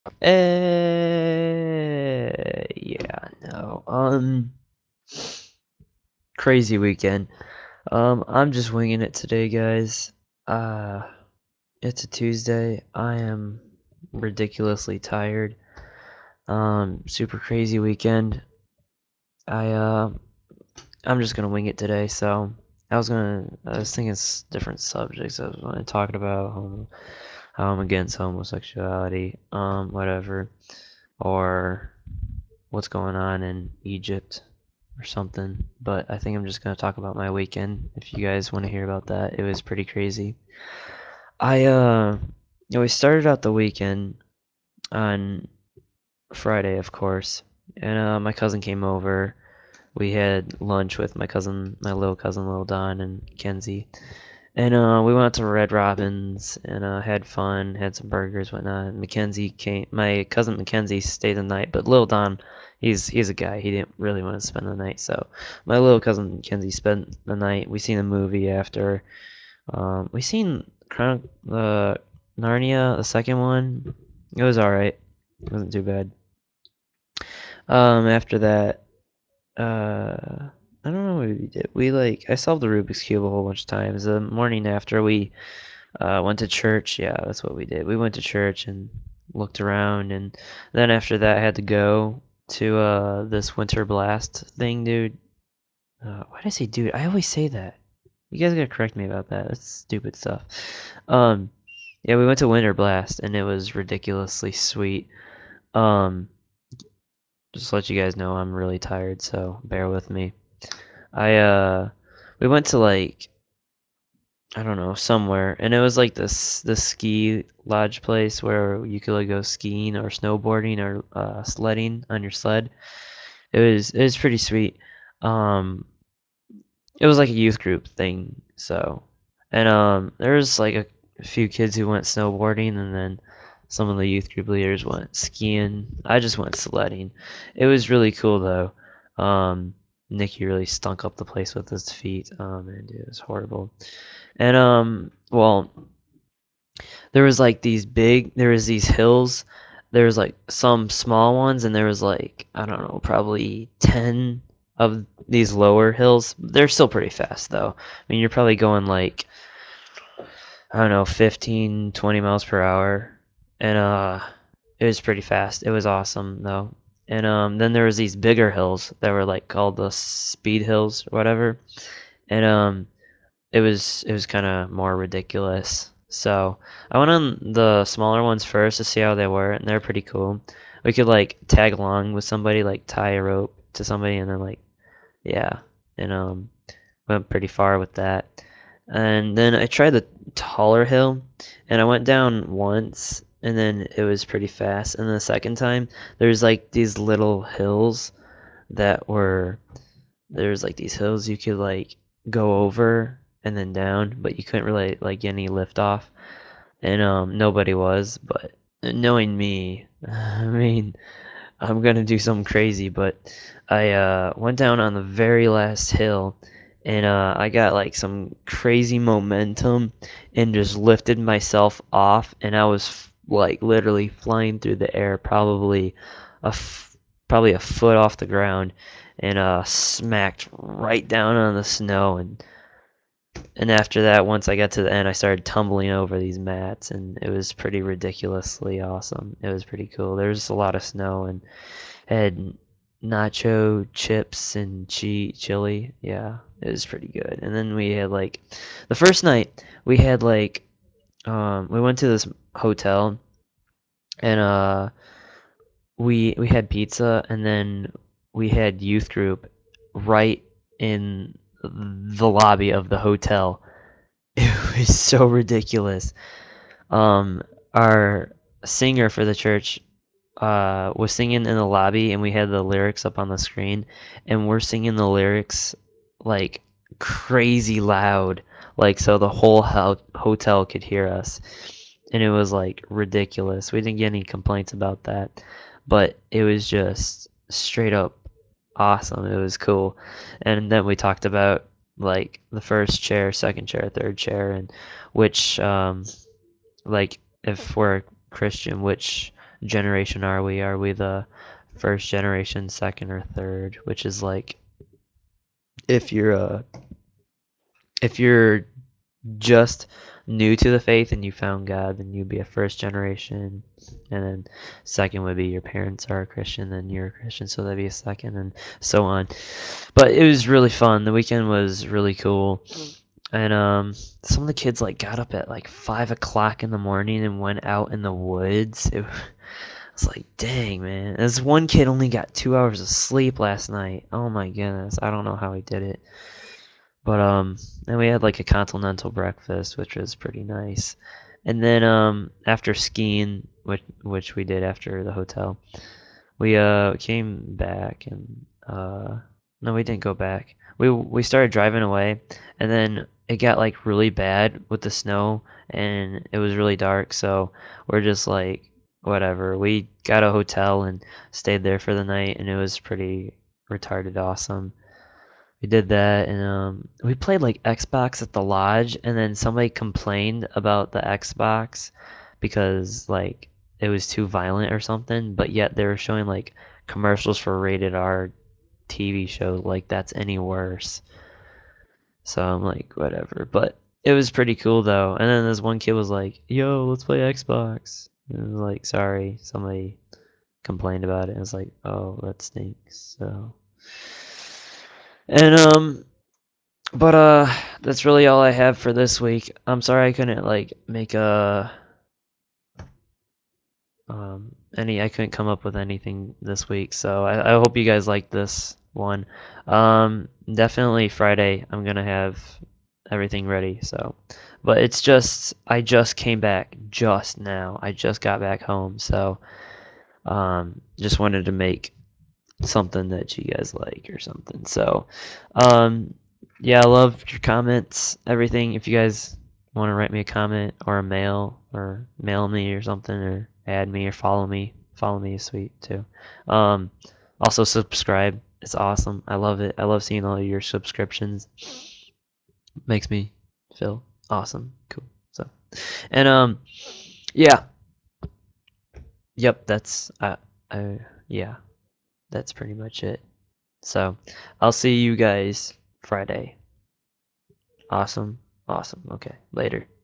Yeah, no. Crazy weekend. I'm just winging it today, guys. Uh, it's a Tuesday. I am ridiculously tired. Super crazy weekend. I I'm just gonna wing it today. So I was thinking different subjects. I was going to talk about how I'm against homosexuality, whatever, or what's going on in Egypt or something. But I think I'm just gonna talk about my weekend. If you guys want to hear about that, it was pretty crazy. I we started out the weekend on Friday, of course, and my cousin came over. We had lunch with my little cousin, Little Don, and Kenzie. And we went out to Red Robin's and had fun, had some burgers, whatnot. My cousin Mackenzie stayed the night, but Lil Don, he's a guy. He didn't really want to spend the night, so my little cousin Mackenzie spent the night. We seen a movie after. We seen Narnia, the second one. It was all right. It wasn't too bad. After that, I don't know what we did. I solved the Rubik's Cube a whole bunch of times. The morning after we went to church. Yeah, that's what we did. We went to church and looked around, and then after that, I had to go to this Winter Blast thing, dude. Why did I say dude? I always say that. You guys gotta correct me about that. That's stupid stuff. Um, yeah, we went to Winter Blast, and it was ridiculously sweet. Um, just to let you guys know, I'm really tired, so bear with me. I we went to I don't know, somewhere. And it was like this ski lodge place where you could like go skiing or snowboarding or sledding on your sled. It was pretty sweet. Um, it was like a youth group thing, so and there was like a few kids who went snowboarding and then some of the youth group leaders went skiing. I just went sledding. It was really cool though. Nicky really stunk up the place with his feet. Oh man, dude, it was horrible. And well, there was these hills. There was like some small ones, and there was like, I don't know, probably 10 of these lower hills. They're still pretty fast though. I mean, you're probably going like, I don't know, 15, 20 miles per hour. And it was pretty fast. It was awesome though. And then there was these bigger hills that were like called the speed hills or whatever. And it was kind of more ridiculous. So I went on the smaller ones first to see how they were, and they're pretty cool. We could like tag along with somebody, like tie a rope to somebody, and then yeah, and went pretty far with that. And then I tried the taller hill, and I went down once, and then it was pretty fast. And the second time, there's like these little hills that were there's like these hills you could like go over and then down, but you couldn't really like get any lift off. And nobody was, but knowing me, I mean, I'm gonna do something crazy, but I went down on the very last hill and I got like some crazy momentum and just lifted myself off and I was like literally flying through the air a f- probably a foot off the ground and smacked right down on the snow and after that, once I got to the end, I started tumbling over these mats, and it was pretty ridiculously awesome. It was pretty cool. There was a lot of snow and had nacho chips and chili. Yeah, it was pretty good. And then we had like the first night we had we went to this hotel and we had pizza and then we had youth group right in the lobby of the hotel. It was so ridiculous. Um, our singer for the church was singing in the lobby, and we had the lyrics up on the screen, and we're singing the lyrics like crazy loud, like so the whole hotel could hear us, and it was like ridiculous. We didn't get any complaints about that, but it was just straight up awesome. It was cool, and then we talked about like the first chair, second chair, third chair, and which like if we're Christian, which generation are we? Are we the first generation, second, or third? Which is like if you're if you're just new to the faith and you found God, then you'd be a first generation, and then second would be your parents are a Christian, then you're a Christian, so that'd be a second, and so on. But it was really fun. The weekend was really cool. And some of the kids like got up at like 5 o'clock in the morning and went out in the woods. It was like, dang, man. This one kid only got 2 hours of sleep last night. Oh my goodness. I don't know how he did it. But and we had like a continental breakfast, which was pretty nice. And then after skiing, which we did after the hotel, we came back and no, we didn't go back. We started driving away, and then it got like really bad with the snow, and it was really dark, so we're just like whatever. We got a hotel and stayed there for the night, and it was pretty retarded awesome. We did that, and we played like Xbox at the lodge, and then somebody complained about the Xbox because like it was too violent or something, but yet they were showing like commercials for rated R TV shows like that's any worse. So I'm like, whatever. But it was pretty cool though. And then this one kid was like, "Yo, let's play Xbox." And I was like, "Sorry, somebody complained about it." I was like, "Oh, that stinks." So, and but that's really all I have for this week. I'm sorry I couldn't like make a I couldn't come up with anything this week. So I hope you guys like this one. Definitely Friday I'm gonna have everything ready. So, but it's just I just came back just now. I just got back home. So just wanted to make something that you guys like or something. So, um, yeah, I love your comments, everything. If you guys want to write me a comment or a mail or mail me or something or add me or follow me is sweet too. Um, also subscribe. It's awesome. I love it. I love seeing all your subscriptions. Makes me feel awesome. Cool. So, and yeah, yep, yeah, that's pretty much it. So I'll see you guys Friday. Awesome. Awesome. Okay. Later.